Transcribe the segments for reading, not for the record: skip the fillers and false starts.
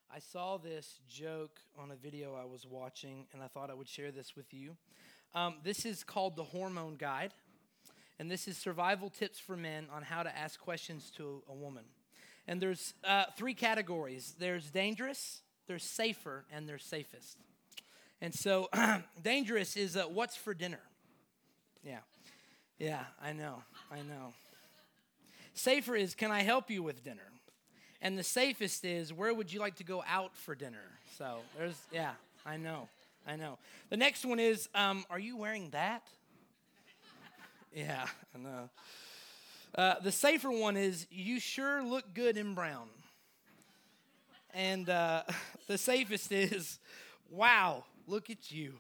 I saw this joke on a video I was watching, and I thought I would share this with you. This is called the Hormone Guide, and this is survival tips for men on how to ask questions to a woman. And there's three categories. There's dangerous, there's safer, and there's safest. And so dangerous is what's for dinner? Yeah, I know. Safer is, can I help you with dinner? And the safest is, where would you like to go out for dinner? So I know. The next one is, are you wearing that? Yeah, I know. The safer one is, you sure look good in brown. And the safest is, wow, look at you.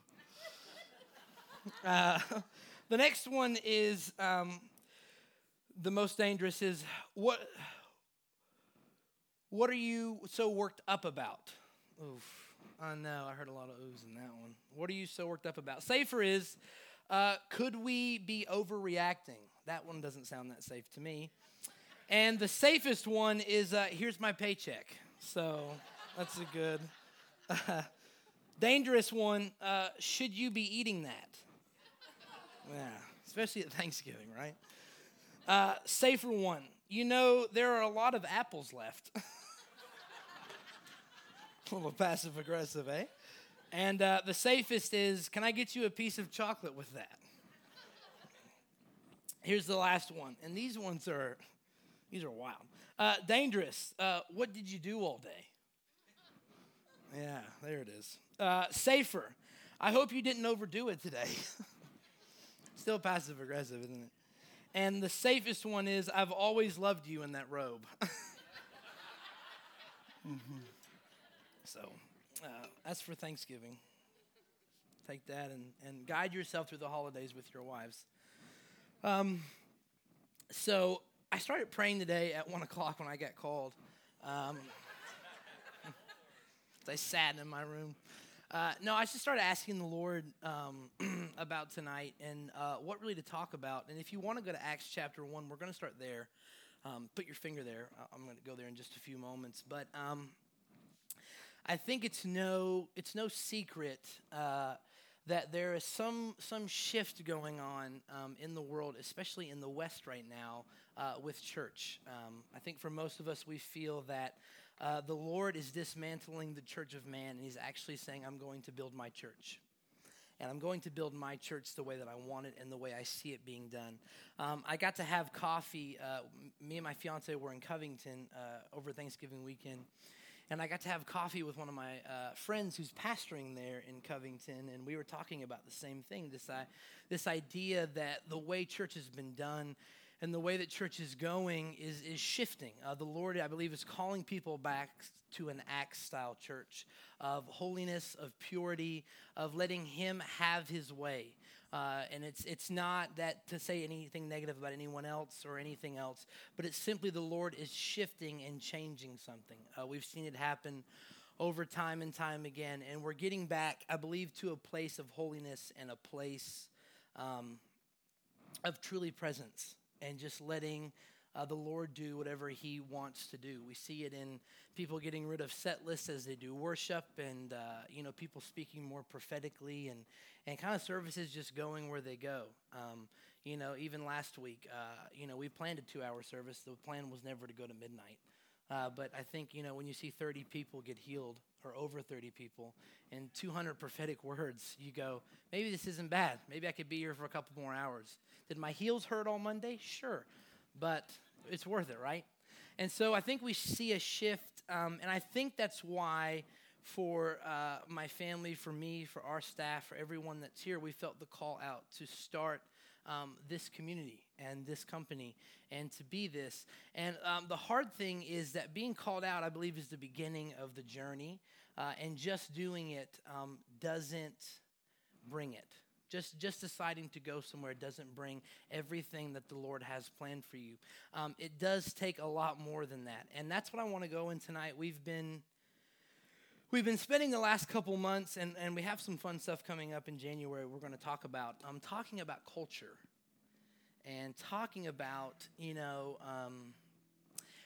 The next one is, the most dangerous is, what are you so worked up about? Oof, I know, I heard a lot of oohs in that one. What are you so worked up about? Safer is, could we be overreacting? That one doesn't sound that safe to me. And the safest one is, here's my paycheck. So that's a good. Dangerous one, should you be eating that? Yeah, especially at Thanksgiving, right? Safer one, there are a lot of apples left. A little passive aggressive, eh? And the safest is, can I get you a piece of chocolate with that? Here's the last one, and these are wild. Dangerous, what did you do all day? Yeah, there it is. Safer, I hope you didn't overdo it today. Still passive aggressive, isn't it? And the safest one is, I've always loved you in that robe. Mm-hmm. So, that's for Thanksgiving. Take that and guide yourself through the holidays with your wives. So, I started praying today at 1 o'clock when I got called. I sat in my room. I just started asking the Lord about tonight and what really to talk about. And if you want to go to Acts chapter 1, we're going to start there. Put your finger there. I'm going to go there in just a few moments. But I think it's no secret that there is some shift going on in the world, especially in the West right now, with church. I think for most of us, we feel that the Lord is dismantling the church of man, and he's actually saying, I'm going to build my church. And I'm going to build my church the way that I want it and the way I see it being done. I got to have coffee. Me and my fiance were in Covington over Thanksgiving weekend. And I got to have coffee with one of my friends who's pastoring there in Covington, and we were talking about the same thing, this idea that the way church has been done and the way that church is going is shifting. The Lord, I believe, is calling people back to an Acts-style church of holiness, of purity, of letting him have his way. And it's not that to say anything negative about anyone else or anything else, but it's simply the Lord is shifting and changing something. We've seen it happen over time and time again, and we're getting back, I believe, to a place of holiness and a place of truly presence and just letting the Lord do whatever he wants to do. We see it in people getting rid of set lists as they do worship and, people speaking more prophetically and kind of services just going where they go. Even last week, we planned a 2-hour service. The plan was never to go to midnight. But I think, when you see 30 people get healed or over 30 people and 200 prophetic words, you go, maybe this isn't bad. Maybe I could be here for a couple more hours. Did my heels hurt all Monday? Sure. But it's worth it, right? And so I think we see a shift, and I think that's why for my family, for me, for our staff, for everyone that's here, we felt the call out to start this community and this company and to be this. And the hard thing is that being called out, I believe, is the beginning of the journey, and just doing it doesn't bring it. Just deciding to go somewhere doesn't bring everything that the Lord has planned for you. It does take a lot more than that. And that's what I want to go in tonight. We've been spending the last couple months, and we have some fun stuff coming up in January we're going to talk about. Talking about culture and talking about,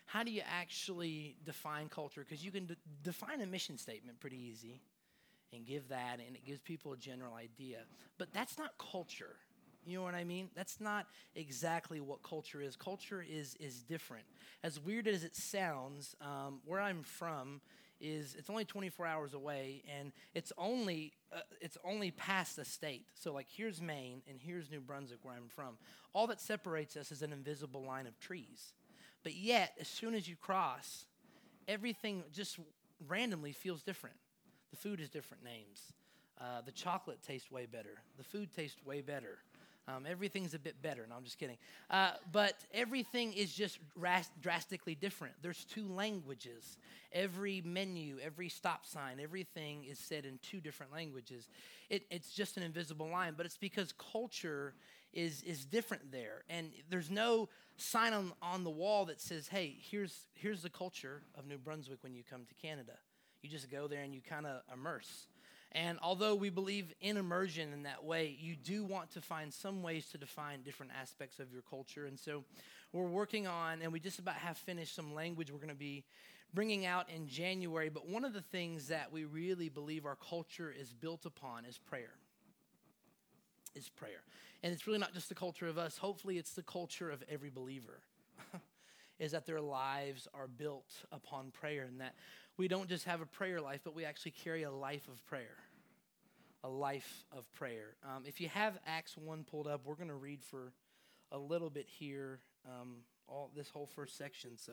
how do you actually define culture? Because you can define a mission statement pretty easy and give that, and it gives people a general idea. But that's not culture. You know what I mean? That's not exactly what culture is. Culture is different. As weird as it sounds, where I'm from is it's only 24 hours away, and it's only past the state. So like here's Maine and here's New Brunswick where I'm from. All that separates us is an invisible line of trees. But yet, as soon as you cross, everything just randomly feels different. The food is different names. The chocolate tastes way better. The food tastes way better. Everything's a bit better. No, I'm just kidding. But everything is just drastically different. There's two languages. Every menu, every stop sign, everything is said in two different languages. It's just an invisible line, but it's because culture is different there. And there's no sign on the wall that says, hey, here's the culture of New Brunswick when you come to Canada. You just go there and you kind of immerse. And although we believe in immersion in that way, you do want to find some ways to define different aspects of your culture. And so we're working on, and we just about have finished some language we're going to be bringing out in January. But one of the things that we really believe our culture is built upon is prayer. Is prayer. And it's really not just the culture of us. Hopefully it's the culture of every believer. Is that their lives are built upon prayer, and that we don't just have a prayer life, but we actually carry a life of prayer. A life of prayer. If you have Acts 1 pulled up, we're going to read for a little bit here, this whole first section. So,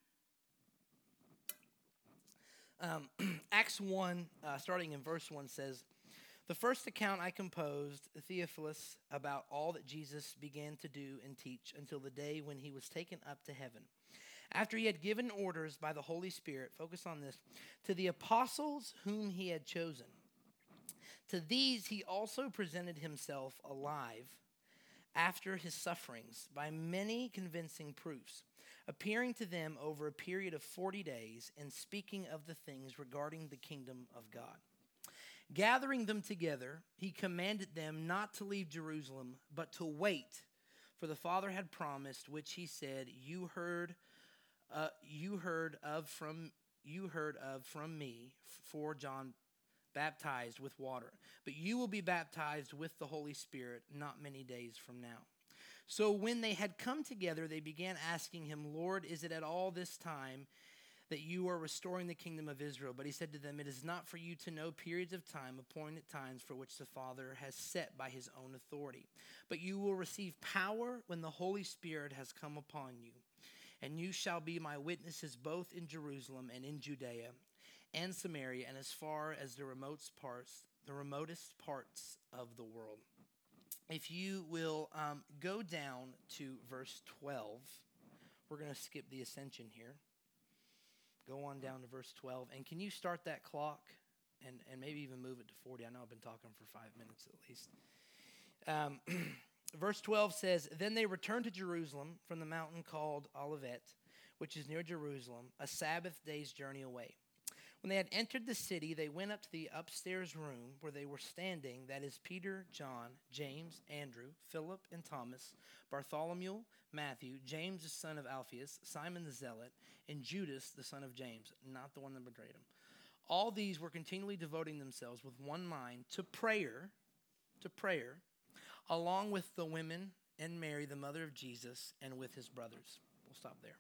Acts 1, starting in verse 1 says, "The first account I composed, Theophilus, about all that Jesus began to do and teach until the day when he was taken up to heaven. After he had given orders by the Holy Spirit," focus on this, "to the apostles whom he had chosen. To these he also presented himself alive after his sufferings by many convincing proofs, appearing to them over a period of 40 days and speaking of the things regarding the kingdom of God. Gathering them together, he commanded them not to leave Jerusalem, but to wait for the Father had promised, which he said, you heard of from me, for John baptized with water, but you will be baptized with the Holy Spirit not many days from now." So when they had come together, they began asking him, "Lord, is it at all this time that you are restoring the kingdom of Israel?" But he said to them, "It is not for you to know periods of time, appointed times for which the Father has set by his own authority. But you will receive power when the Holy Spirit has come upon you. And you shall be my witnesses both in Jerusalem and in Judea and Samaria and as far as the remotest parts of the world." If you will go down to verse 12, we're going to skip the ascension here. Go on down to verse 12. And can you start that clock and maybe even move it to 40? I know I've been talking for 5 minutes at least. Verse 12 says, "Then they returned to Jerusalem from the mountain called Olivet, which is near Jerusalem, a Sabbath day's journey away. When they had entered the city, they went up to the upstairs room where they were standing, that is Peter, John, James, Andrew, Philip, and Thomas, Bartholomew, Matthew, James the son of Alphaeus, Simon the Zealot, and Judas the son of James," not the one that betrayed him. "All these were continually devoting themselves with one mind to prayer, along with the women and Mary, the mother of Jesus, and with his brothers." We'll stop there.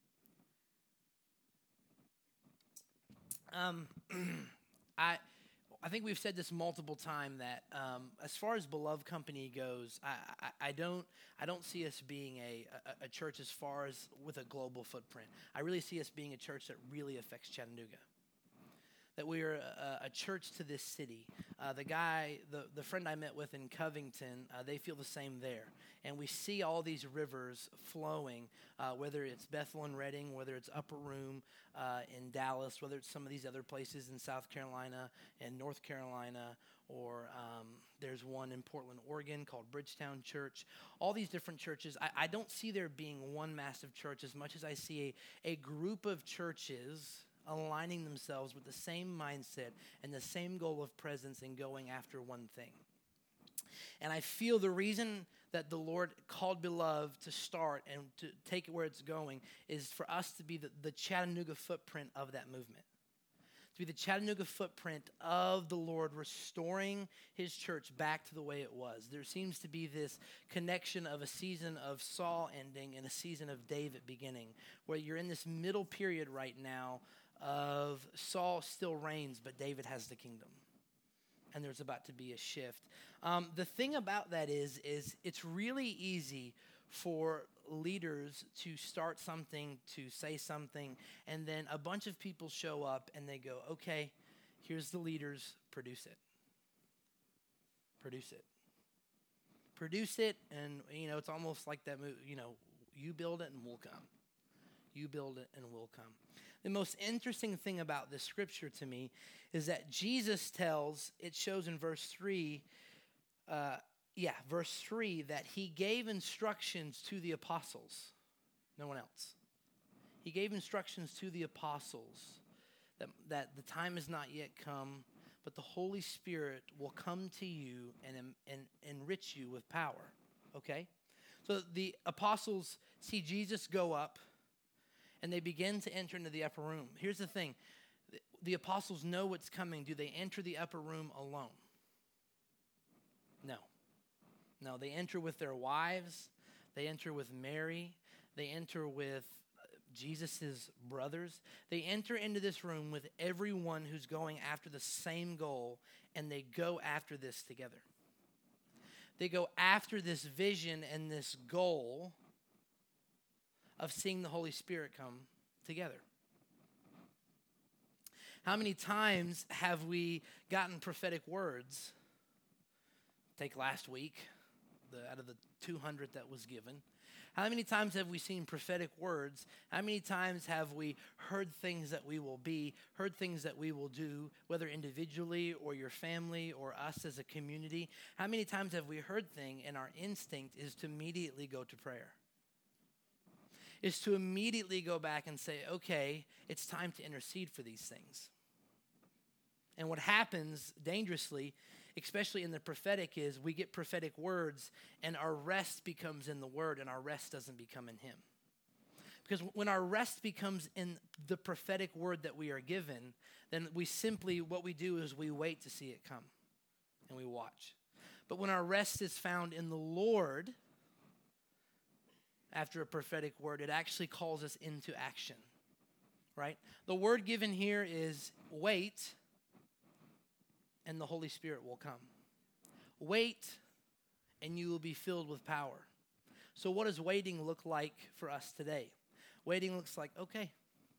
I think we've said this multiple times that as far as Beloved Company goes, I don't see us being a church as far as with a global footprint. I really see us being a church that really affects Chattanooga. That we are a church to this city. The friend I met with in Covington, they feel the same there. And we see all these rivers flowing, whether it's Bethel and Redding, whether it's Upper Room in Dallas, whether it's some of these other places in South Carolina and North Carolina, or there's one in Portland, Oregon called Bridgetown Church. All these different churches. I don't see there being one massive church as much as I see a group of churches aligning themselves with the same mindset and the same goal of presence and going after one thing. And I feel the reason that the Lord called Beloved to start and to take it where it's going is for us to be the Chattanooga footprint of that movement. To be the Chattanooga footprint of the Lord restoring his church back to the way it was. There seems to be this connection of a season of Saul ending and a season of David beginning, where you're in this middle period right now of Saul still reigns, but David has the kingdom. And there's about to be a shift. The thing about that is it's really easy for leaders to start something, to say something, and then a bunch of people show up and they go, okay, here's the leaders, produce it. Produce it. Produce it, and, it's almost like that, you build it and we'll come. You build it and we'll come. The most interesting thing about this scripture to me is that Jesus tells, it shows in verse 3, verse 3, that he gave instructions to the apostles. No one else. He gave instructions to the apostles that the time has not yet come, but the Holy Spirit will come to you and enrich you with power. Okay? So the apostles see Jesus go up, and they begin to enter into the upper room. Here's the thing. The apostles know what's coming. Do they enter the upper room alone? No, they enter with their wives. They enter with Mary. They enter with Jesus' brothers. They enter into this room with everyone who's going after the same goal, and they go after this together. They go after this vision and this goal of seeing the Holy Spirit come together. How many times have we gotten prophetic words? Take last week, out of the 200 that was given. How many times have we seen prophetic words? How many times have we heard things that we will be, heard things that we will do, whether individually or your family or us as a community? How many times have we heard things and our instinct is to immediately go to prayer? Is to immediately go back and say, okay, it's time to intercede for these things. And what happens dangerously, especially in the prophetic, is we get prophetic words and our rest becomes in the word and our rest doesn't become in him. Because when our rest becomes in the prophetic word that we are given, then what we do is we wait to see it come and we watch. But when our rest is found in the Lord, after a prophetic word, it actually calls us into action, right? The word given here is wait, and the Holy Spirit will come. Wait, and you will be filled with power. So what does waiting look like for us today? Waiting looks like, okay,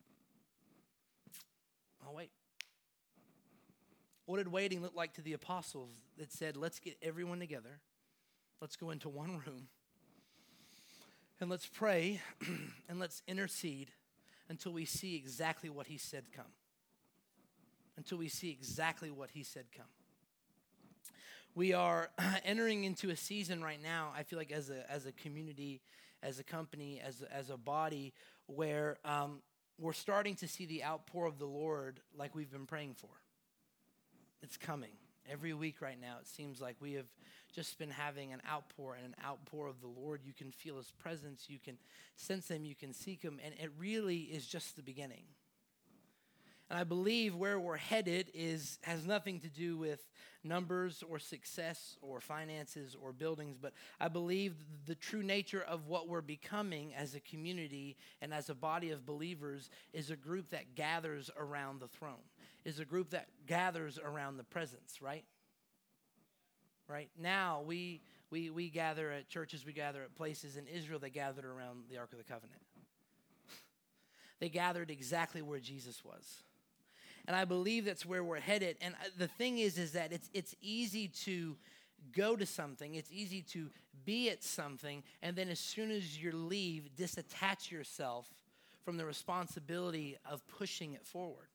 I'll wait. What did waiting look like to the apostles that said, let's get everyone together, let's go into one room, and let's pray, and let's intercede until we see exactly what he said come. Until we see exactly what he said come. We are entering into a season right now, I feel like as a community, as a company, as a body, where we're starting to see the outpour of the Lord like we've been praying for. It's coming. Every week right now, it seems like we have just been having an outpour of the Lord. You can feel his presence. You can sense him. You can seek him. And it really is just the beginning. And I believe where we're headed has nothing to do with numbers or success or finances or buildings, but I believe the true nature of what we're becoming as a community and as a body of believers is a group that gathers around the throne, is a group that gathers around the presence, right? Right? Now we gather at churches, we gather at places. In Israel, they gathered around the Ark of the Covenant. They gathered exactly where Jesus was. And I believe that's where we're headed. And the thing is that it's easy to go to something. It's easy to be at something. And then as soon as you leave, disattach yourself from the responsibility of pushing it forward.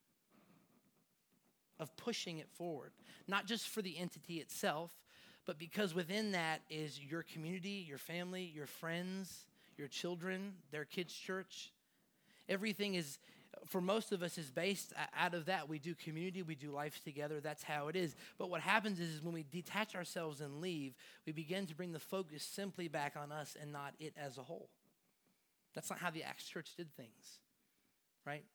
Of pushing it forward. Not just for the entity itself, but because within that is your community, your family, your friends, your children, their kids' church. Everything is for most of us is based out of that. We do community, we do life together. That's how it is. But what happens is when we detach ourselves and leave, we begin to bring the focus simply back on us and not it as a whole. That's not how the Acts church did things, right?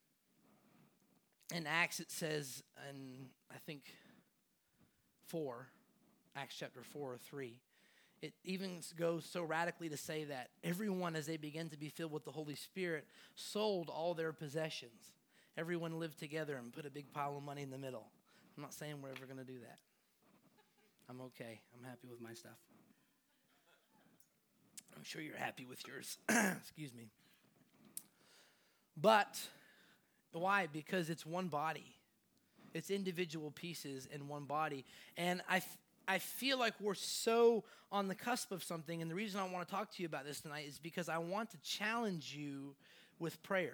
In Acts, it says, in I think 4, Acts chapter 4 or 3, it even goes so radically to say that everyone, as they began to be filled with the Holy Spirit, sold all their possessions. Everyone lived together and put a big pile of money in the middle. I'm not saying we're ever going to do that. I'm okay. I'm happy with my stuff. I'm sure you're happy with yours. Excuse me. But why? Because it's one body. It's individual pieces in one body. And I feel like we're so on the cusp of something, and the reason I want to talk to you about this tonight is because I want to challenge you with prayer.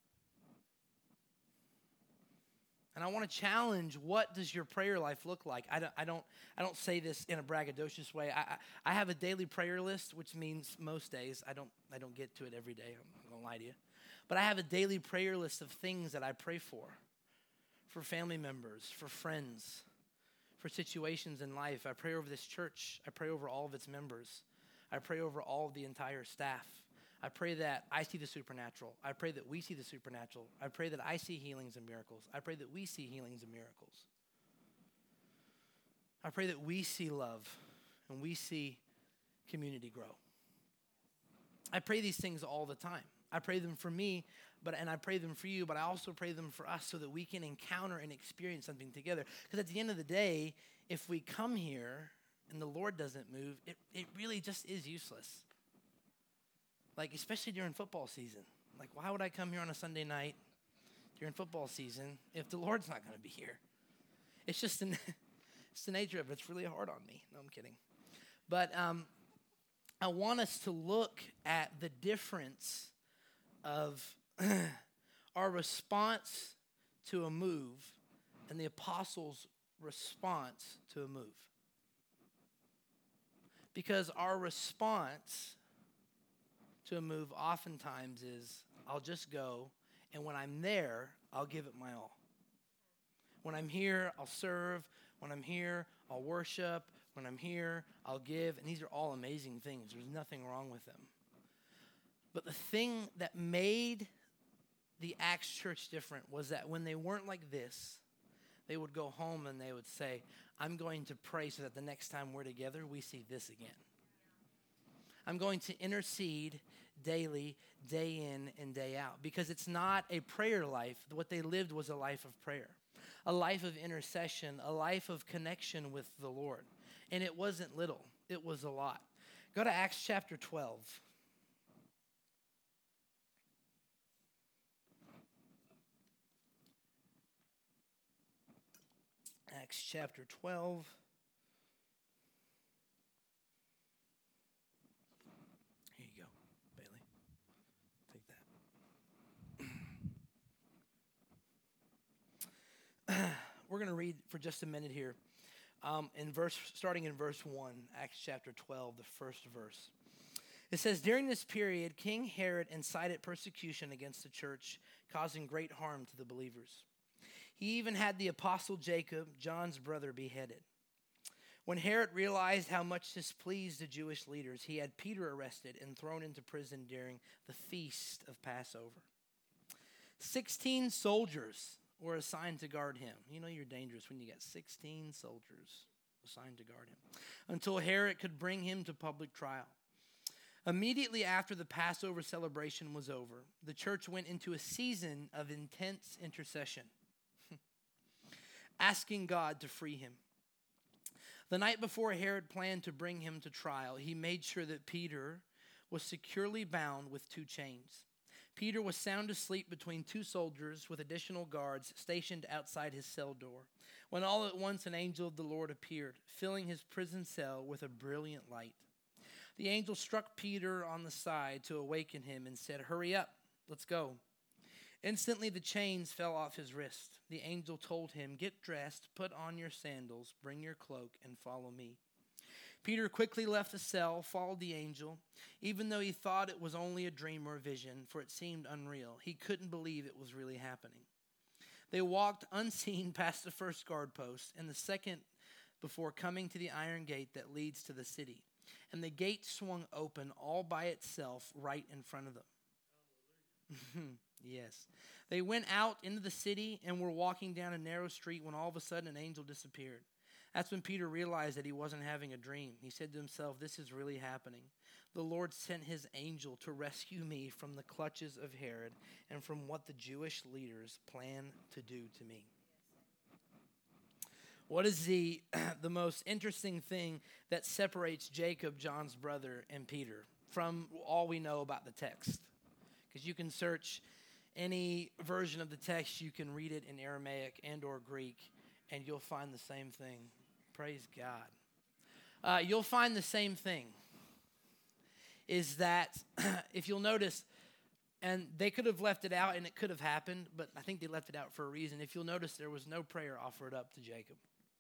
And I want to challenge, what does your prayer life look like? I don't say this in a braggadocious way. I have a daily prayer list, which means most days. I don't get to it every day. I'm not going to lie to you. But I have a daily prayer list of things that I pray for family members, for friends, for situations in life. I pray over this church. I pray over all of its members. I pray over all of the entire staff. I pray that I see the supernatural. I pray that we see the supernatural. I pray that I see healings and miracles. I pray that we see healings and miracles. I pray that we see love and we see community grow. I pray these things all the time. I pray them for me, and I pray them for you, but I also pray them for us so that we can encounter and experience something together. Because at the end of the day, if we come here and the Lord doesn't move, it really just is useless. Like, especially during football season. Like, why would I come here on a Sunday night during football season if the Lord's not going to be here? It's just it's the nature of it. It's really hard on me. No, I'm kidding. But I want us to look at the difference of our response to a move and the apostles' response to a move. Because our response to a move oftentimes is, I'll just go, and when I'm there, I'll give it my all. When I'm here, I'll serve. When I'm here, I'll worship. When I'm here, I'll give. And these are all amazing things. There's nothing wrong with them. But the thing that made the Acts church different was that when they weren't like this, they would go home and they would say, I'm going to pray so that the next time we're together, we see this again. I'm going to intercede daily, day in and day out. Because it's not a prayer life. What they lived was a life of prayer, a life of intercession, a life of connection with the Lord. And it wasn't little. It was a lot. Go to Acts chapter 12. Acts chapter 12. Here you go, Bailey. Take that. We're going to read for just a minute here. Starting in verse 1, Acts chapter 12, the first verse. It says, during this period, King Herod incited persecution against the church, causing great harm to the believers. He even had the apostle Jacob, John's brother, beheaded. When Herod realized how much this pleased the Jewish leaders, he had Peter arrested and thrown into prison during the feast of Passover. 16 soldiers were assigned to guard him. You know you're dangerous when you got 16 soldiers assigned to guard him, until Herod could bring him to public trial. Immediately after the Passover celebration was over, the church went into a season of intense intercession, asking God to free him. The night before Herod planned to bring him to trial, he made sure that Peter was securely bound with 2 chains. Peter was sound asleep between 2 soldiers with additional guards stationed outside his cell door, when all at once an angel of the Lord appeared, filling his prison cell with a brilliant light. The angel struck Peter on the side to awaken him and said, "Hurry up, let's go." Instantly the chains fell off his wrist. The angel told him, "Get dressed, put on your sandals, bring your cloak, and follow me." Peter quickly left the cell, followed the angel, even though he thought it was only a dream or a vision, for it seemed unreal. He couldn't believe it was really happening. They walked unseen past the first guard post and the second before coming to the iron gate that leads to the city. And the gate swung open all by itself right in front of them. Yes. They went out into the city and were walking down a narrow street when all of a sudden an angel disappeared. That's when Peter realized that he wasn't having a dream. He said to himself, this is really happening. The Lord sent his angel to rescue me from the clutches of Herod and from what the Jewish leaders plan to do to me. What is the most interesting thing that separates Jacob, John's brother, and Peter from all we know about the text? Because you can search any version of the text, you can read it in Aramaic and or Greek, and you'll find the same thing. Praise God. You'll find the same thing. Is that, if you'll notice, and they could have left it out and it could have happened, but I think they left it out for a reason. If you'll notice, there was no prayer offered up to Jacob.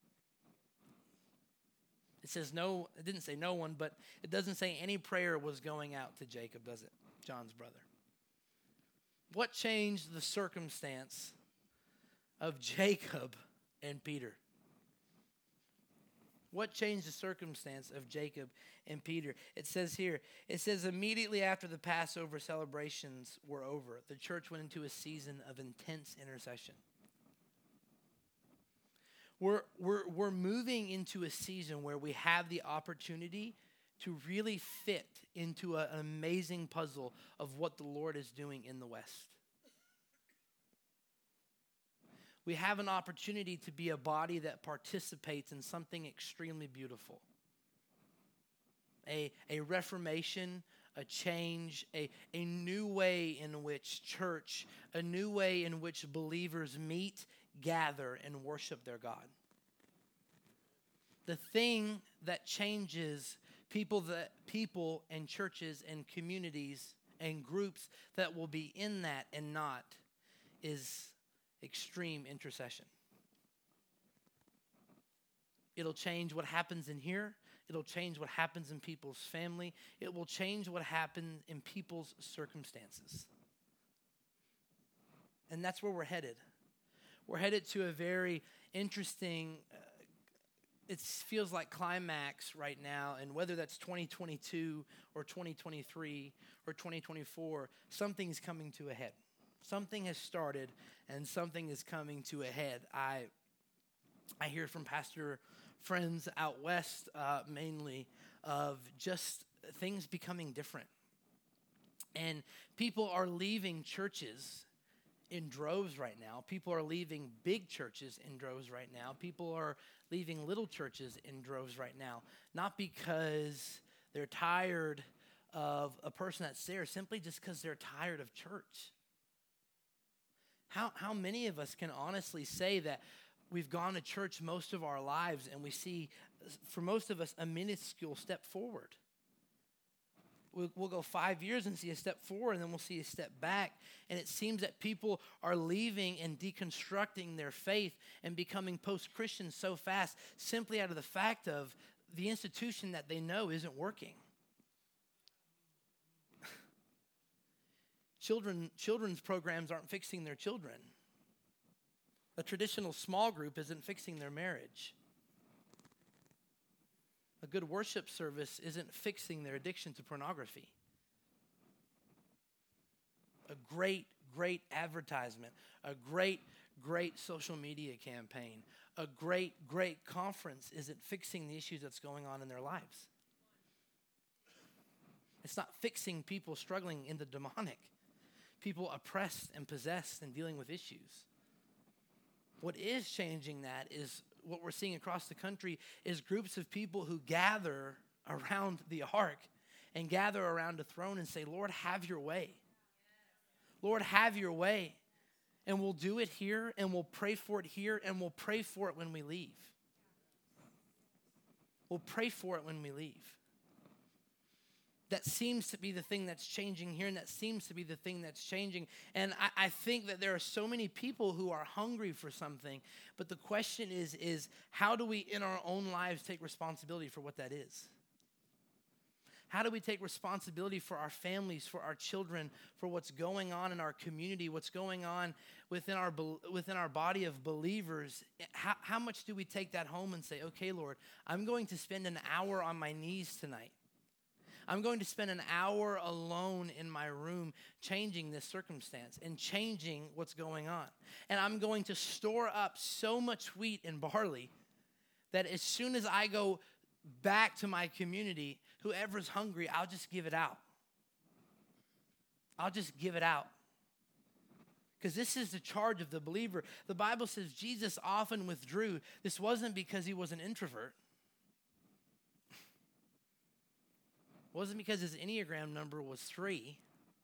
It says no, it didn't say no one, but it doesn't say any prayer was going out to Jacob, does it? John's brother. What changed the circumstance of Jacob and Peter? What changed the circumstance of Jacob and Peter? It says here, immediately after the Passover celebrations were over, the church went into a season of intense intercession. We're moving into a season where we have the opportunity to really fit into an amazing puzzle of what the Lord is doing in the West. We have an opportunity to be a body that participates in something extremely beautiful. A reformation, a change, a new way in which church, a new way in which believers meet, gather, and worship their God. The thing that changes people and churches and communities and groups that will be in that and not is extreme intercession. It'll change what happens in here. It'll change what happens in people's family. It will change what happens in people's circumstances. And that's where we're headed. We're headed to a very interesting, it feels like climax right now. And whether that's 2022 or 2023 or 2024, something's coming to a head. Something has started and something is coming to a head. I hear from pastor friends out west mainly of just things becoming different. And people are leaving churches in droves right now. People are leaving big churches in droves right now. People are leaving little churches in droves right now. Not because they're tired of a person that's there, simply just because they're tired of church. How many of us can honestly say that we've gone to church most of our lives and we see, for most of us, a minuscule step forward? We'll go 5 years and see a step forward, and then we'll see a step back. And it seems that people are leaving and deconstructing their faith and becoming post-Christians so fast simply out of the fact of the institution that they know isn't working. Children's programs aren't fixing their children. A traditional small group isn't fixing their marriage. A good worship service isn't fixing their addiction to pornography. A great advertisement, a great social media campaign, a great conference isn't fixing the issues that's going on in their lives. It's not fixing people struggling in the demonic, people oppressed and possessed and dealing with issues. What is changing that is what we're seeing across the country is groups of people who gather around the ark and gather around a throne and say, Lord, have your way. Lord, have your way. And we'll do it here, and we'll pray for it here, and we'll pray for it when we leave. We'll pray for it when we leave. That seems to be the thing that's changing here, and that seems to be the thing that's changing. And I think that there are so many people who are hungry for something, but the question is how do we in our own lives take responsibility for what that is? How do we take responsibility for our families, for our children, for what's going on in our community, what's going on within our body of believers? How much do we take that home and say, okay, Lord, I'm going to spend an hour on my knees tonight. I'm going to spend an hour alone in my room changing this circumstance and changing what's going on. And I'm going to store up so much wheat and barley that as soon as I go back to my community, whoever's hungry, I'll just give it out. I'll just give it out. Because this is the charge of the believer. The Bible says Jesus often withdrew. This wasn't because he was an introvert. It wasn't because his Enneagram number was 3.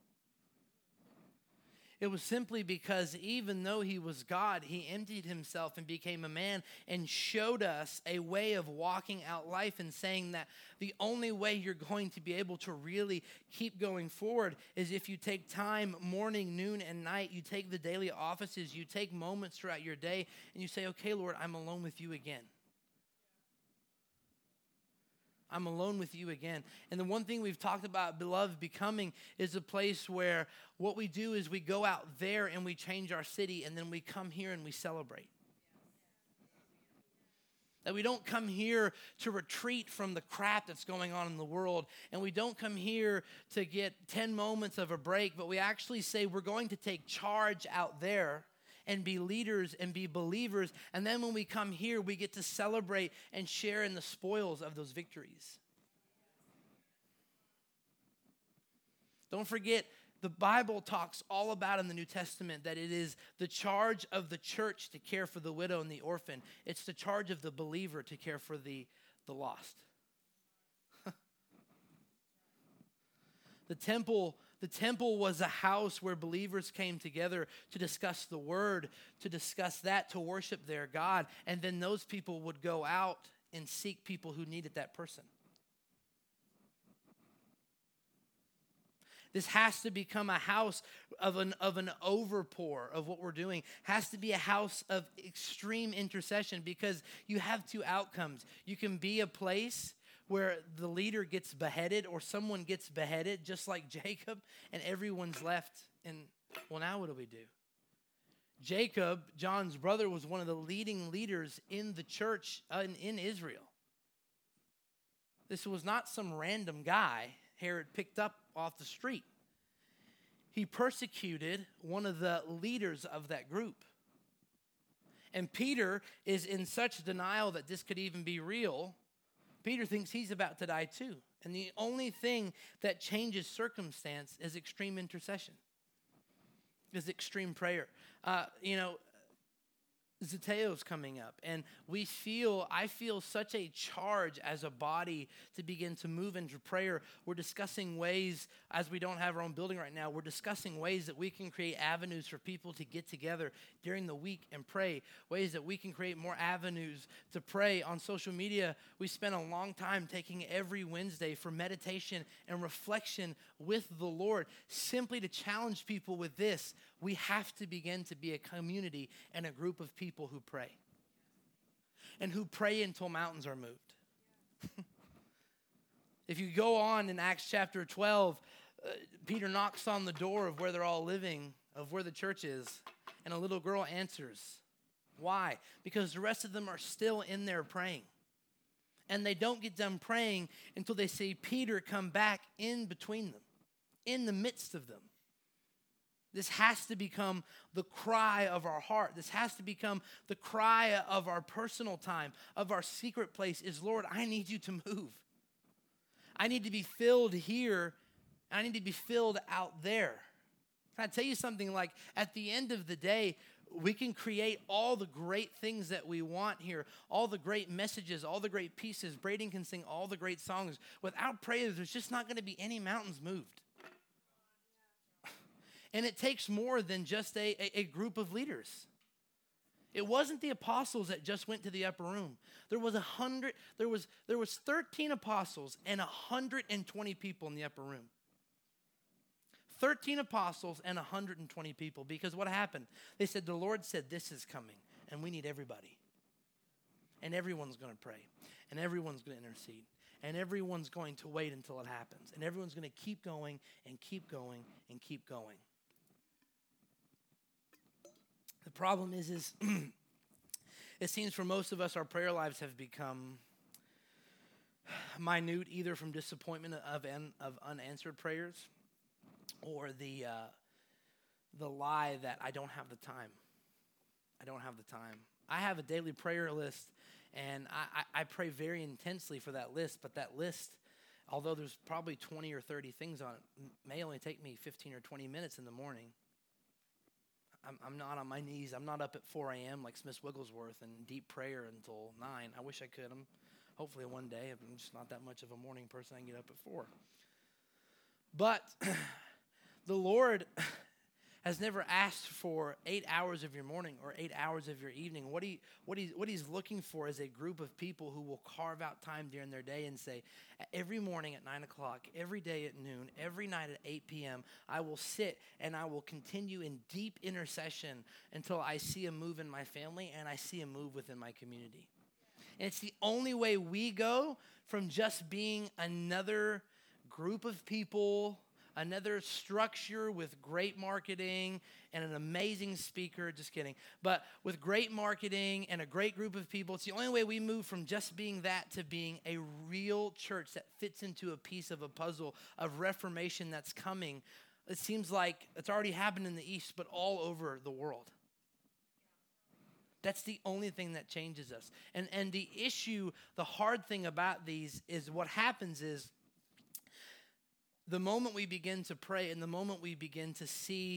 It was simply because even though he was God, he emptied himself and became a man and showed us a way of walking out life and saying that the only way you're going to be able to really keep going forward is if you take time morning, noon, and night. You take the daily offices. You take moments throughout your day and you say, okay, Lord, I'm alone with you again. I'm alone with you again. And the one thing we've talked about, beloved, becoming is a place where what we do is we go out there and we change our city, and then we come here and we celebrate. That we don't come here to retreat from the crap that's going on in the world, and we don't come here to get 10 moments of a break, but we actually say we're going to take charge out there and be leaders and be believers. And then when we come here, we get to celebrate and share in the spoils of those victories. Don't forget, the Bible talks all about in the New Testament that it is the charge of the church to care for the widow and the orphan. It's the charge of the believer to care for the lost. The temple was a house where believers came together to discuss the word, to discuss that, to worship their God. And then those people would go out and seek people who needed that person. This has to become a house of an overpour of what we're doing. Has to be a house of extreme intercession, because you have two outcomes. You can be a place where the leader gets beheaded or someone gets beheaded, just like Jacob, and everyone's left. And, well, now what do we do? Jacob, John's brother, was one of the leading leaders in the church in Israel. This was not some random guy Herod picked up off the street. He persecuted one of the leaders of that group. And Peter is in such denial that this could even be real. Peter thinks he's about to die too. And the only thing that changes circumstance is extreme intercession, is extreme prayer. Zeteo's coming up, and I feel such a charge as a body to begin to move into prayer. We're discussing ways, as we don't have our own building right now, we're discussing ways that we can create avenues for people to get together during the week and pray, ways that we can create more avenues to pray. On social media, we spend a long time taking every Wednesday for meditation and reflection with the Lord, simply to challenge people with this: we have to begin to be a community and a group of people who pray. And who pray until mountains are moved. If you go on in Acts chapter 12, Peter knocks on the door of where they're all living, of where the church is, and a little girl answers. Why? Because the rest of them are still in there praying. And they don't get done praying until they see Peter come back in between them, in the midst of them. This has to become the cry of our heart. This has to become the cry of our personal time, of our secret place, is, Lord, I need you to move. I need to be filled here, and I need to be filled out there. Can I tell you something? Like, at the end of the day, we can create all the great things that we want here, all the great messages, all the great pieces. Braden can sing all the great songs. Without prayer, there's just not going to be any mountains moved. And it takes more than just a group of leaders. It wasn't the apostles that just went to the upper room. There was 13 apostles and 120 people in the upper room. 13 apostles and 120 people. Because what happened? They said, the Lord said this is coming, and we need everybody. And everyone's going to pray, and everyone's going to intercede, and everyone's going to wait until it happens. And everyone's going to keep going and keep going and keep going. The problem is it seems for most of us, our prayer lives have become minute, either from disappointment of unanswered prayers, or the lie that I don't have the time. I don't have the time. I have a daily prayer list, and I pray very intensely for that list, but that list, although there's probably 20 or 30 things on it, may only take me 15 or 20 minutes in the morning. I'm not on my knees. I'm not up at 4 a.m. like Smith Wigglesworth in deep prayer until 9. I wish I could. Hopefully one day. I'm just not that much of a morning person. I can get up at 4. But the Lord has never asked for 8 hours of your morning or 8 hours of your evening. What he's looking for is a group of people who will carve out time during their day and say, every morning at 9 o'clock, every day at noon, every night at 8 p.m., I will sit and I will continue in deep intercession until I see a move in my family and I see a move within my community. And it's the only way we go from just being another group of people, another structure with great marketing and an amazing speaker, just kidding, but with great marketing and a great group of people. It's the only way we move from just being that to being a real church that fits into a piece of a puzzle of reformation that's coming. It seems like it's already happened in the East, but all over the world. That's the only thing that changes us. And the issue, the hard thing about these is what happens is the moment we begin to pray and the moment we begin to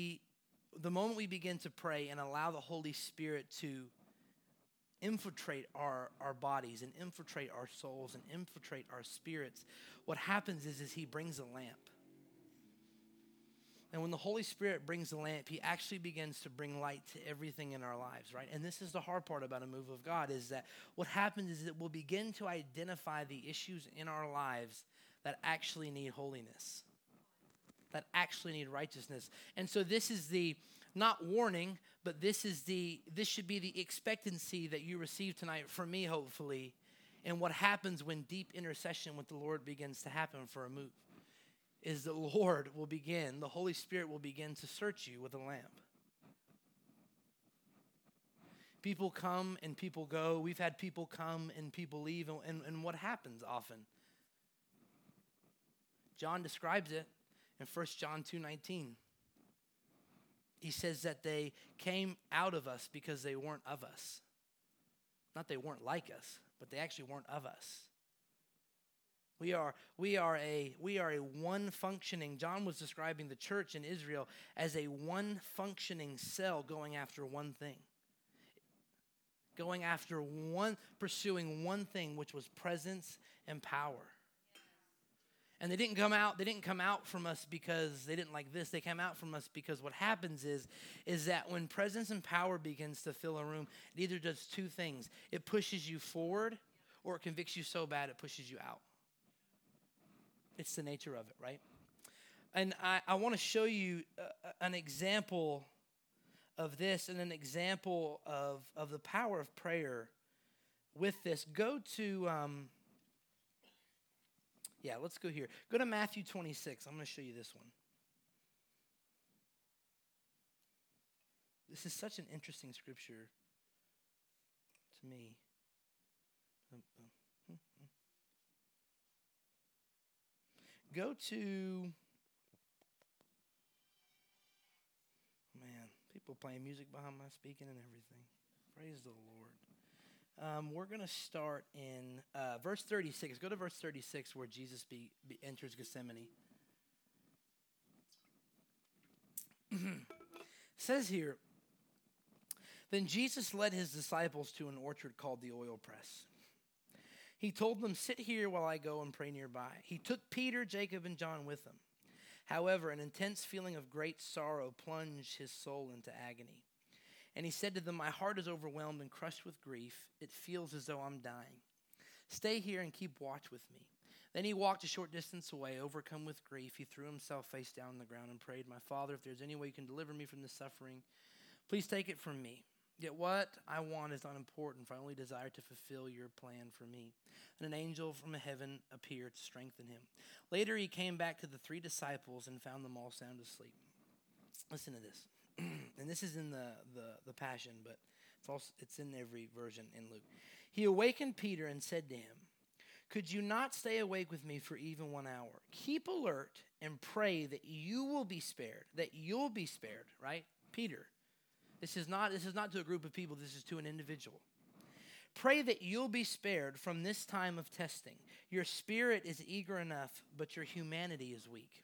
pray and allow the Holy Spirit to infiltrate our bodies and infiltrate our souls and infiltrate our spirits, what happens is he brings a lamp. And when the Holy Spirit brings the lamp, he actually begins to bring light to everything in our lives, right? And this is the hard part about a move of God, is that what happens is that we'll begin to identify the issues in our lives that actually need holiness, that actually need righteousness. And so this is the, not warning, but this should be the expectancy that you receive tonight from me, hopefully, and what happens when deep intercession with the Lord begins to happen for a move, is the Lord will begin, the Holy Spirit will begin to search you with a lamp. People come and people go. We've had people come and people leave. And what happens often? John describes it in 1 John 2:19. He says that they came out of us because they weren't of us. Not they weren't like us, but they actually weren't of us. We are a one functioning, John was describing the church in Israel as a one functioning cell going after one thing. Going after pursuing one thing, which was presence and power. And they didn't come out from us because they didn't like this. They came out from us because what happens is that when presence and power begins to fill a room, it either does two things. It pushes you forward, or it convicts you so bad it pushes you out. It's the nature of it, right? And I want to show you an example of this and an example of the power of prayer with this. Go to, let's go here. Go to Matthew 26. I'm going to show you this one. This is such an interesting scripture to me. Go to, people playing music behind my speaking and everything. Praise the Lord. We're going to start in verse 36. Go to verse 36 where Jesus enters Gethsemane. It says here, then Jesus led his disciples to an orchard called the oil press. He told them, sit here while I go and pray nearby. He took Peter, Jacob, and John with him. However, an intense feeling of great sorrow plunged his soul into agony. And he said to them, my heart is overwhelmed and crushed with grief. It feels as though I'm dying. Stay here and keep watch with me. Then he walked a short distance away, overcome with grief. He threw himself face down on the ground and prayed, my Father, if there's any way you can deliver me from this suffering, please take it from me. Yet what I want is unimportant, for I only desire to fulfill your plan for me. And an angel from heaven appeared to strengthen him. Later he came back to the 3 disciples and found them all sound asleep. Listen to this. And this is in the Passion, but it's in every version in Luke. He awakened Peter and said to him, could you not stay awake with me for even 1 hour? Keep alert and pray that you will be spared, right? Peter. This is not to a group of people. This is to an individual. Pray that you'll be spared from this time of testing. Your spirit is eager enough, but your humanity is weak.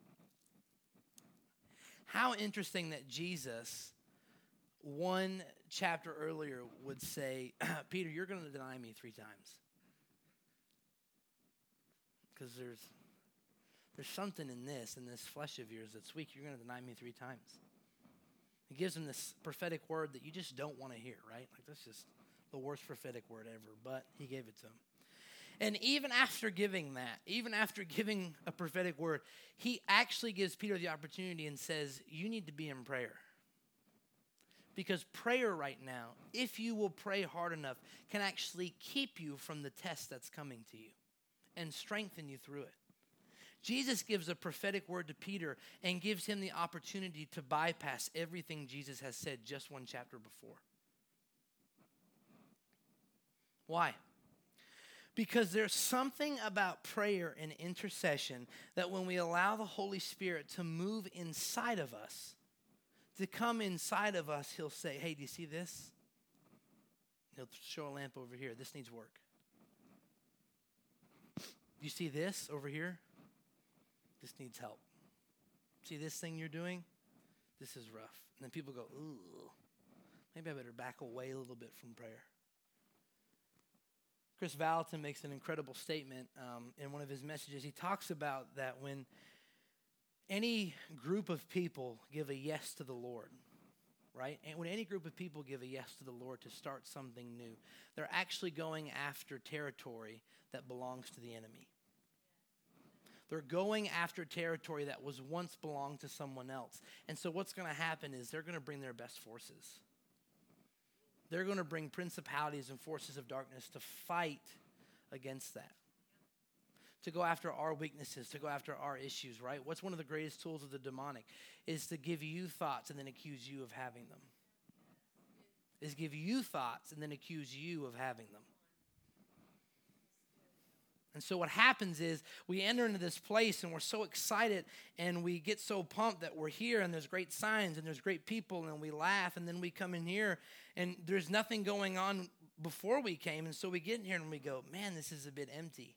How interesting that Jesus, 1 chapter earlier, would say, Peter, you're going to deny me 3 times. Because there's something in this flesh of yours that's weak. You're going to deny me 3 times. He gives him this prophetic word that you just don't want to hear, right? Like, that's just the worst prophetic word ever, but he gave it to him. And even after giving that, even after giving a prophetic word, he actually gives Peter the opportunity and says, you need to be in prayer. Because prayer right now, if you will pray hard enough, can actually keep you from the test that's coming to you and strengthen you through it. Jesus gives a prophetic word to Peter and gives him the opportunity to bypass everything Jesus has said just 1 chapter before. Why? Because there's something about prayer and intercession that when we allow the Holy Spirit to move inside of us, to come inside of us, he'll say, hey, do you see this? He'll show a lamp over here. This needs work. Do you see this over here? This needs help. See this thing you're doing? This is rough. And then people go, ooh, maybe I better back away a little bit from prayer. Chris Valentin makes an incredible statement in one of his messages. He talks about that when any group of people give a yes to the Lord, right? And when any group of people give a yes to the Lord to start something new, they're actually going after territory that belongs to the enemy. They're going after territory that was once belonged to someone else. And so what's going to happen is they're going to bring their best forces. They're going to bring principalities and forces of darkness to fight against that. To go after our weaknesses, to go after our issues, right? What's one of the greatest tools of the demonic is to give you thoughts and then accuse you of having them. Is give you thoughts and then accuse you of having them. And so what happens is we enter into this place and we're so excited and we get so pumped that we're here and there's great signs and there's great people and we laugh and then we come in here and there's nothing going on before we came. And so we get in here and we go, man, this is a bit empty.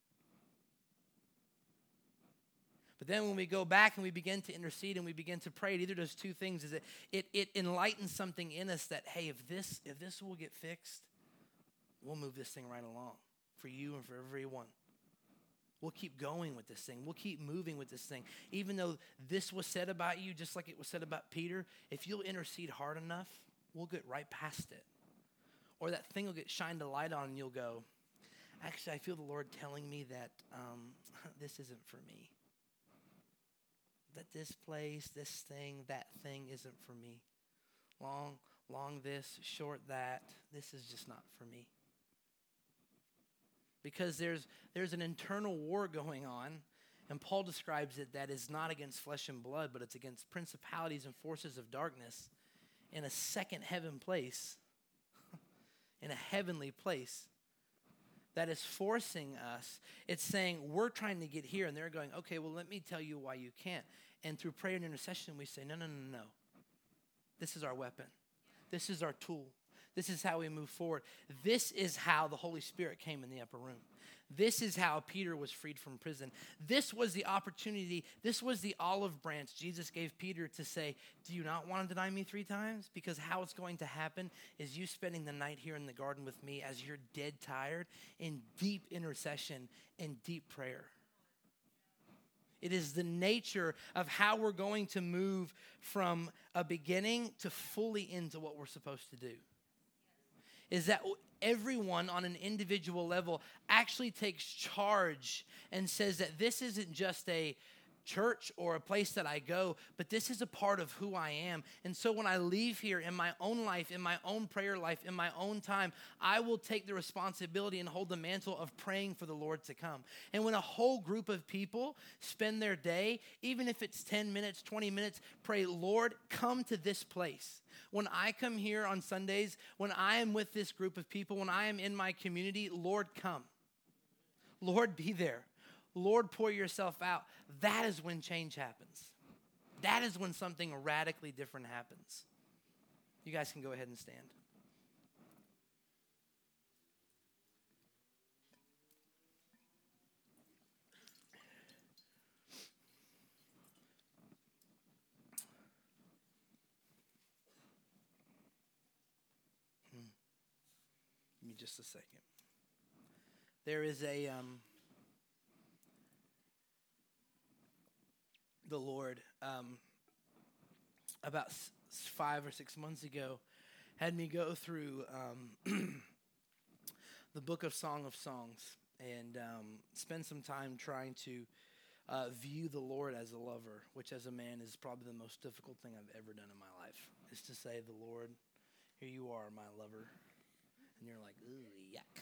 But then when we go back and we begin to intercede and we begin to pray, it either does 2 things. Is it enlightens something in us that, hey, if this will get fixed, we'll move this thing right along. For you and for everyone. We'll keep going with this thing. We'll keep moving with this thing. Even though this was said about you, just like it was said about Peter, if you'll intercede hard enough, we'll get right past it. Or that thing will get shined a light on and you'll go, actually, I feel the Lord telling me that this isn't for me. That this place, this thing, that thing isn't for me. Long this, short that, this is just not for me. Because there's an internal war going on, and Paul describes it that is not against flesh and blood, but it's against principalities and forces of darkness in a second heaven place, in a heavenly place that is forcing us. It's saying we're trying to get here, and they're going, okay, well, let me tell you why you can't. And through prayer and intercession, we say, no. This is our weapon. This is our tool. This is how we move forward. This is how the Holy Spirit came in the upper room. This is how Peter was freed from prison. This was the opportunity. This was the olive branch Jesus gave Peter to say, do you not want to deny me 3 times? Because how it's going to happen is you spending the night here in the garden with me as you're dead tired in deep intercession and deep prayer. It is the nature of how we're going to move from a beginning to fully into what we're supposed to do. Is that everyone on an individual level actually takes charge and says that this isn't just a church or a place that I go, but this is a part of who I am. And so when I leave here in my own life, in my own prayer life, in my own time, I will take the responsibility and hold the mantle of praying for the Lord to come. And when a whole group of people spend their day, even if it's 10 minutes, 20 minutes, pray, Lord, come to this place. When I come here on Sundays, when I am with this group of people, when I am in my community, Lord, come. Lord, be there. Lord, pour yourself out. That is when change happens. That is when something radically different happens. You guys can go ahead and stand. Give me just a second. There is the Lord, about 5 or 6 months ago, had me go through the book of Song of Songs and spend some time trying to view the Lord as a lover, which as a man is probably the most difficult thing I've ever done in my life, is to say, the Lord, here you are, my lover. And you're like, ooh, yuck.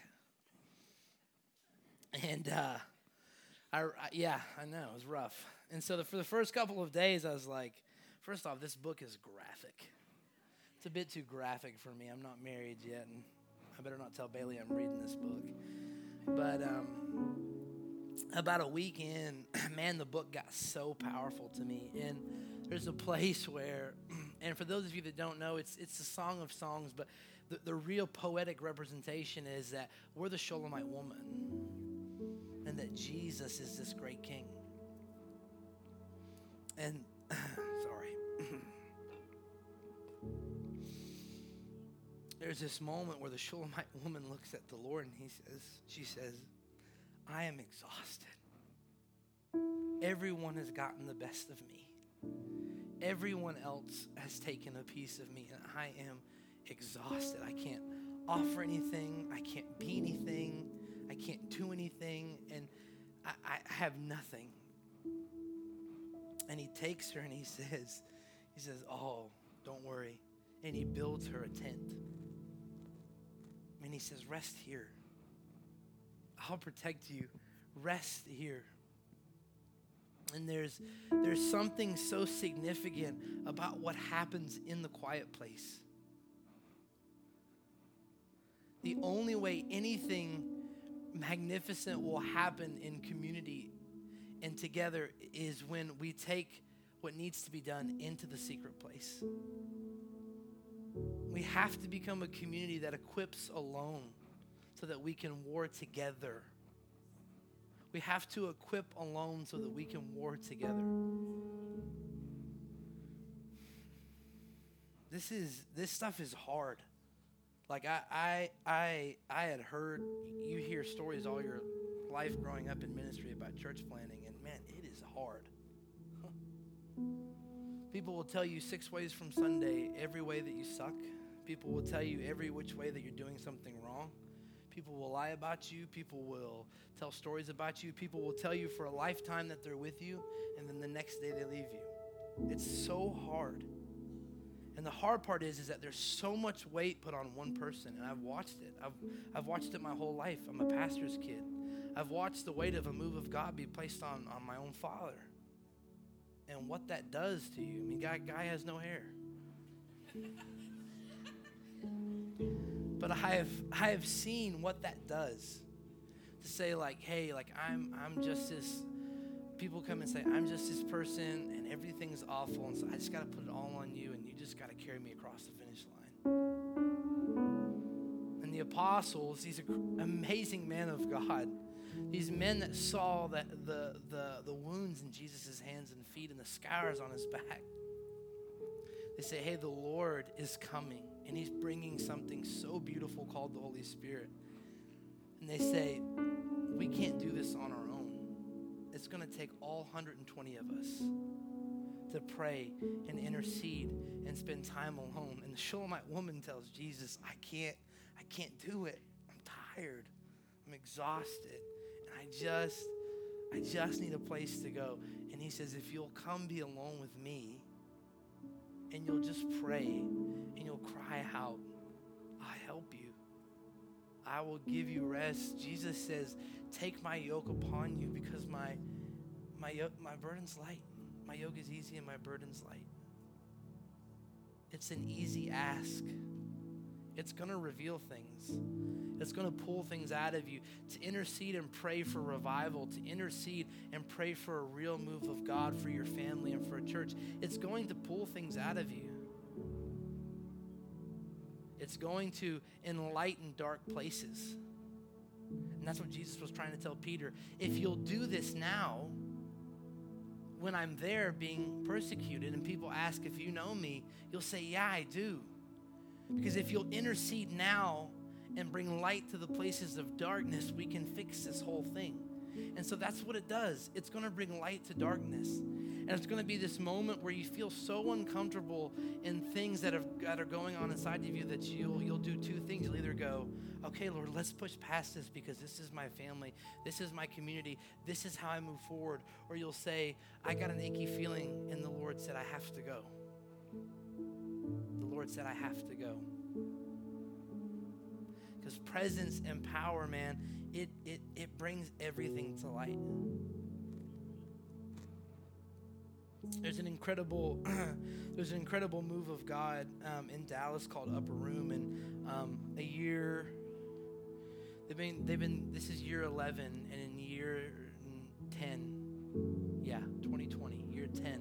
And I know, it was rough. And so for the first couple of days, I was like, first off, this book is graphic. It's a bit too graphic for me. I'm not married yet, and I better not tell Bailey I'm reading this book. But about a week in, man, the book got so powerful to me. And there's a place where, and for those of you that don't know, it's the Song of Songs, but the real poetic representation is that we're the Shulamite woman and that Jesus is this great king. And, sorry. There's this moment where the Shulamite woman looks at the Lord and she says, I am exhausted. Everyone has gotten the best of me. Everyone else has taken a piece of me, and I am exhausted. I can't offer anything. I can't be anything. I can't do anything, and I have nothing. And he takes her and he says, oh, don't worry. And he builds her a tent. And he says, rest here. I'll protect you. Rest here. And there's something so significant about what happens in the quiet place. The only way anything magnificent will happen in community and together is when we take what needs to be done into the secret place. We have to become a community that equips alone so that we can war together. We have to equip alone so that we can war together. This stuff is hard. Like I had heard, you hear stories all your life growing up in ministry about church planting, and man, it is hard. People will tell you 6 ways from Sunday every way that you suck. People will tell you every which way that you're doing something wrong. People will lie about you. People will tell stories about you. People will tell you for a lifetime that they're with you, and then the next day they leave you. It's so hard. And the hard part is that there's so much weight put on one person, and I've watched it. I've watched it my whole life. I'm a pastor's kid. I've watched the weight of a move of God be placed on my own father. And what that does to you. I mean, guy has no hair. But I have seen what that does. To say like, hey, like I'm just this. People come and say, I'm just this person, and everything's awful, and so I just got to put it all on you, and you just got to carry me across the finish line. And the apostles, these amazing men of God, these men that saw that the wounds in Jesus' hands and feet and the scars on his back, they say, hey, the Lord is coming, and he's bringing something so beautiful called the Holy Spirit. And they say, we can't do this on our own. It's going to take all 120 of us to pray and intercede and spend time alone. And the Shulamite woman tells Jesus, I can't do it. I'm tired. I'm exhausted. And I just need a place to go. And he says, if you'll come be alone with me and you'll just pray and you'll cry out, I help you. I will give you rest. Jesus says, take my yoke upon you because my burden's light. My yoke is easy and my burden's light. It's an easy ask. It's going to reveal things. It's going to pull things out of you. To intercede and pray for revival, to intercede and pray for a real move of God for your family and for a church. It's going to pull things out of you. It's going to enlighten dark places. And that's what Jesus was trying to tell Peter. If you'll do this now, when I'm there being persecuted and people ask if you know me, you'll say, yeah, I do. Because if you'll intercede now and bring light to the places of darkness, we can fix this whole thing. And so that's what it does. It's going to bring light to darkness. And it's going to be this moment where you feel so uncomfortable in things that are going on inside of you that you'll do two things. You'll either go, okay, Lord, let's push past this because this is my family. This is my community. This is how I move forward. Or you'll say, I got an achy feeling and the Lord said I have to go. The Lord said I have to go. Because presence and power, man, it brings everything to light. There's an incredible move of God in Dallas called Upper Room, and this is year 11, and in year 10, 2020, year 10,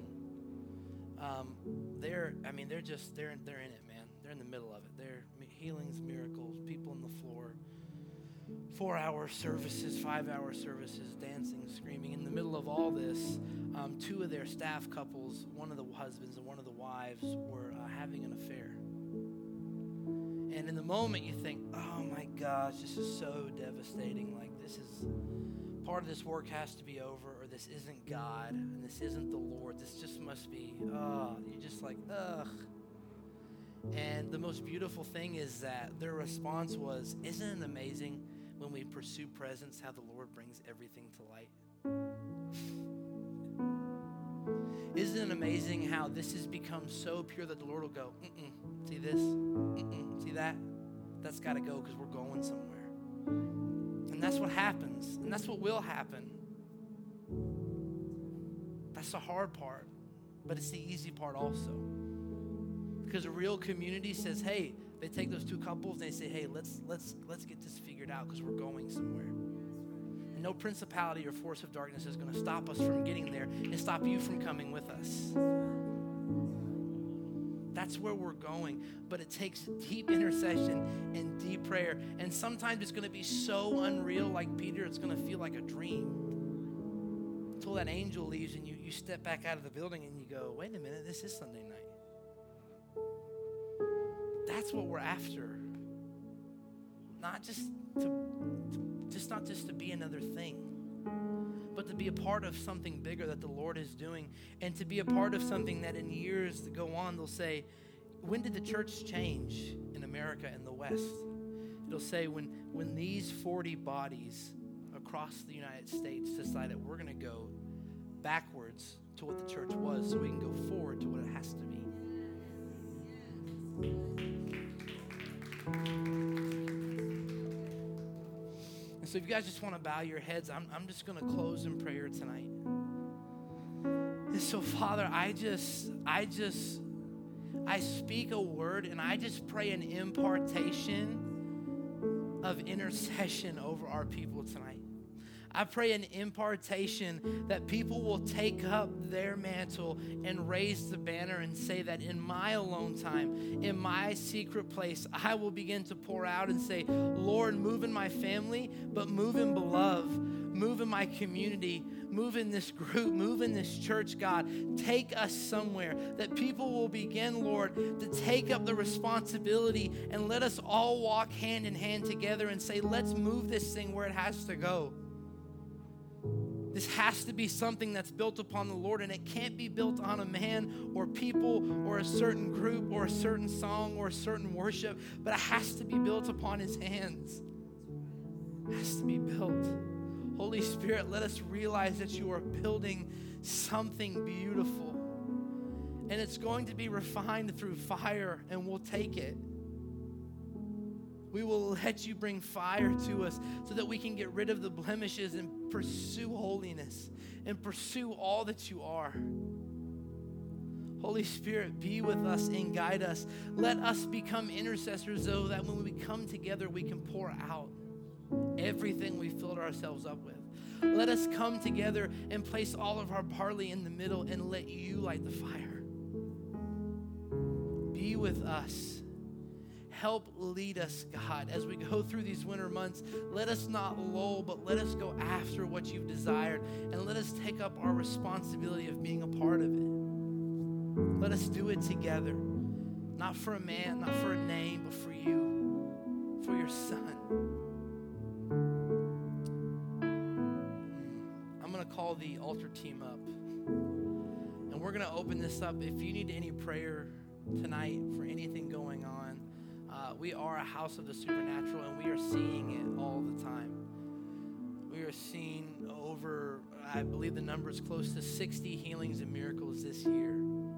they're in it, man. They're in the middle of it. They're healings, miracles, people on the floor, 4-hour services, 5-hour services, dancing, screaming. In the middle of all this, two of their staff couples, one of the husbands and one of the wives, were having an affair. And in the moment you think, oh my gosh, this is so devastating. Like, this is, part of this work has to be over, or this isn't God, and this isn't the Lord. This just must be, you're just like, ugh. And the most beautiful thing is that their response was, isn't it amazing when we pursue presence, how the Lord brings everything to light? Isn't it amazing how this has become so pure that the Lord will go, see this? See that? That's got to go because we're going somewhere. And that's what happens. And that's what will happen. That's the hard part. But it's the easy part also. Because a real community says, hey, they take those two couples and they say, hey, let's get this figured out because we're going somewhere. And no principality or force of darkness is going to stop us from getting there and stop you from coming with us. That's where we're going. But it takes deep intercession and deep prayer. And sometimes it's going to be so unreal, like Peter, it's going to feel like a dream. Until that angel leaves and you step back out of the building and you go, wait a minute, this is Sunday night. That's what we're after. Not just to be another thing, but to be a part of something bigger that the Lord is doing, and to be a part of something that in years that go on, they'll say, when did the church change in America and the West? It'll say when these 40 bodies across the United States decided we're going to go backwards to what the church was so we can go forward to what it has to be. And so if you guys just want to bow your heads, I'm just going to close in prayer tonight. And so, Father, I speak a word and I just pray an impartation of intercession over our people tonight. I pray an impartation that people will take up their mantle and raise the banner and say that in my alone time, in my secret place, I will begin to pour out and say, Lord, move in my family, but move in Beloved, move in my community, move in this group, move in this church, God. Take us somewhere that people will begin, Lord, to take up the responsibility and let us all walk hand in hand together and say, let's move this thing where it has to go. This has to be something that's built upon the Lord, and it can't be built on a man or people or a certain group or a certain song or a certain worship, but it has to be built upon his hands. It has to be built. Holy Spirit, let us realize that you are building something beautiful. And it's going to be refined through fire, and we'll take it. We will let you bring fire to us so that we can get rid of the blemishes and pursue holiness and pursue all that you are. Holy Spirit, be with us and guide us. Let us become intercessors, though, that when we come together, we can pour out everything we filled ourselves up with. Let us come together and place all of our barley in the middle and let you light the fire. Be with us. Help lead us, God, as we go through these winter months. Let us not lull, but let us go after what you've desired, and let us take up our responsibility of being a part of it. Let us do it together, not for a man, not for a name, but for you, for your Son. I'm going to call the altar team up, and we're going to open this up. If you need any prayer tonight for anything going on, we are a house of the supernatural, and we are seeing it all the time. We are seeing over, I believe the number is close to 60 healings and miracles this year.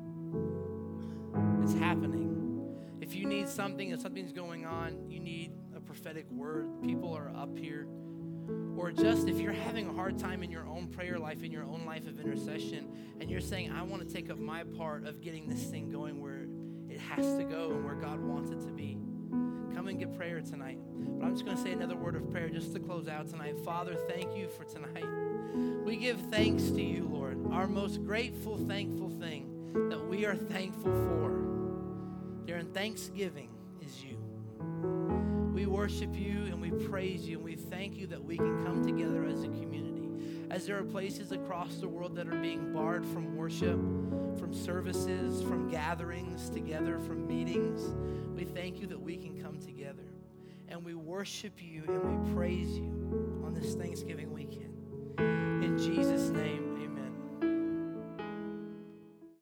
It's happening. If you need something, if something's going on, you need a prophetic word, people are up here. Or just if you're having a hard time in your own prayer life, in your own life of intercession, and you're saying, I want to take up my part of getting this thing going where it has to go and where God wants it to be. Come and get prayer tonight. But I'm just going to say another word of prayer just to close out tonight. Father, thank you for tonight. We give thanks to you, Lord. Our most grateful, thankful thing that we are thankful for during Thanksgiving is you. We worship you and we praise you and we thank you that we can come together as a community. As there are places across the world that are being barred from worship, from services, from gatherings together, from meetings, we thank you that we can come together and we worship you and we praise you on this Thanksgiving weekend. In Jesus' name.